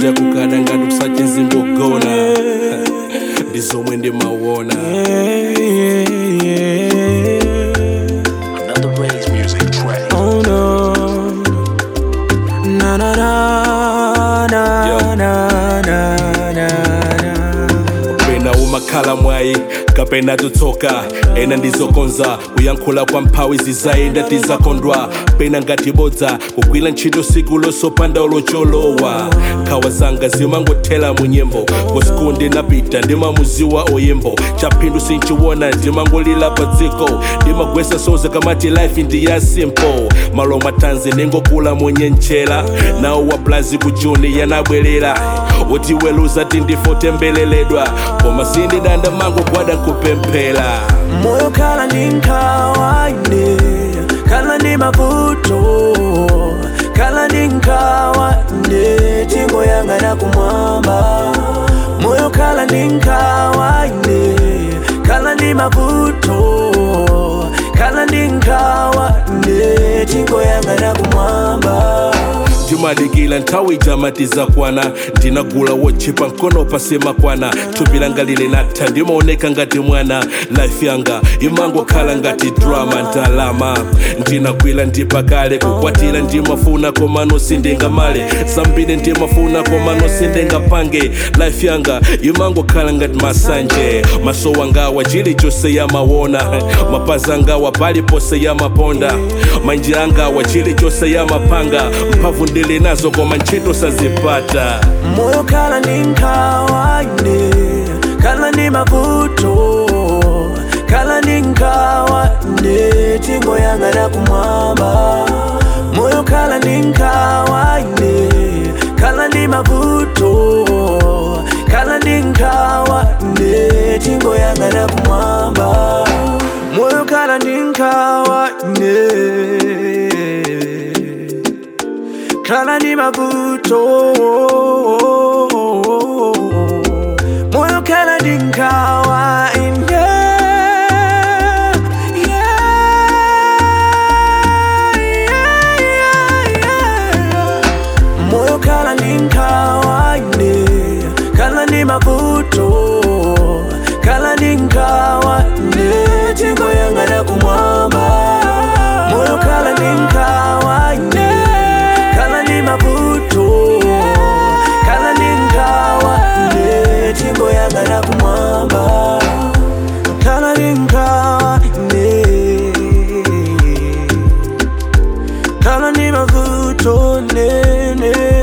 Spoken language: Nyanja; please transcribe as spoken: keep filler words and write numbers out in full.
kunja kukada ngati kusache zingogona ndizomwe ndimawona. Another Ray's music track. Oh no, na na na na na na na. Pena umakhala mwayi kapena tutsoka ena ndizokonza kuyankhula kwa mphawi zizayenda tizakondwa pena ngati bodza kugwira ntchito siku losopanda olocholowa nkhawa zanga zimangothera mu nyimbo kusiku ndinapita ndimamuziwa oyimbo chaphindu sinchiwona ndimangolira pa dziko ndimagwesa soza kamati life ndi ya simple malo matanzi ningokula munyenchera nawo wa blazi ku juni yanabwerera utiweluza tindifotembeleledwa koma sindidanda mango gwada kupemphera. Moyo kala ni nkhawa ine, kala ni mavuto, kala ni nkhawa ine, tingoyang'ana kumwamba. Moyo kala ni nkhawa ine, kala ni mavuto, kala ni nkhawa ine, tingoyang'ana kumwamba. Ndimadikila nthawi jamatiza kwana ndinagula wochipa nkono pasema kwana thupi langa lili natha ndimaoneka ngati mwana life yanga imangokhala ngati drama ndalama ndinagwira ndipakale kukwatira ndimafuna komano sindingamale zambiri ndimafuna komano sindingapange life yanga imangokhala ngati masanje maso wangawa chilichonse yamawona mapazi angawa palipose yamaponda manja angawa chilichonse yamapanga mphamvu ndili nazo koma ntchito sazipata. Moyo kala ni nkhawa ine, kala ni mavuto, kala ni nkhawa ine, tingoyang'ana kumwamba. Moyo kala ni nkhawa ine, kala ni mavuto, kala ni nkhawa ine, tingoyang'ana kumwamba. Moyo kala ni nkhawa ine, kala ni mavuto, moyo kala ni nkhawa ine, moyo kala ni nkhawa ine, kala ni mavuto, kala ni nkhawa ine, tingoyang'ana kumwamba. Moyo kala ni nkhawa ine, kala ni mavuto, kala ni nkhawa ine, tingoyang'ana kumwamba. Kala ni nkhawa ine, kala ni mavuto nene.